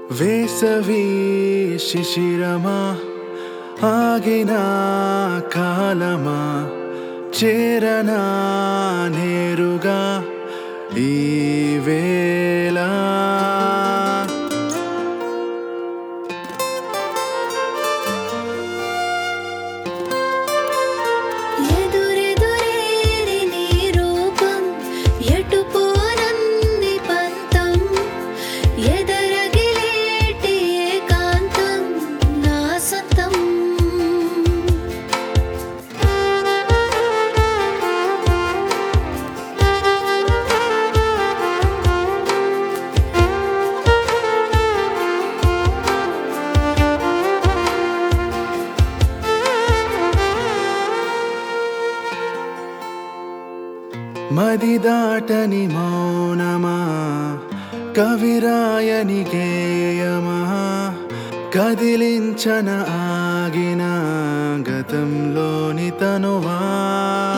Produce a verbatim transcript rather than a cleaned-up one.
వేసవి శిశిరమా ఆగిన కాలమా చేరనా నేరుగా ఈ వేళ ఎదురెదురేరి నీ రూపం ఎటు పోనంది పంతం ఎదరగిలేటి ఏకాంతం నా సొంతం మది దాటని మౌనమా కవిరాయని గేయమా కదిలించన ఆగిన గతంలోని తనువా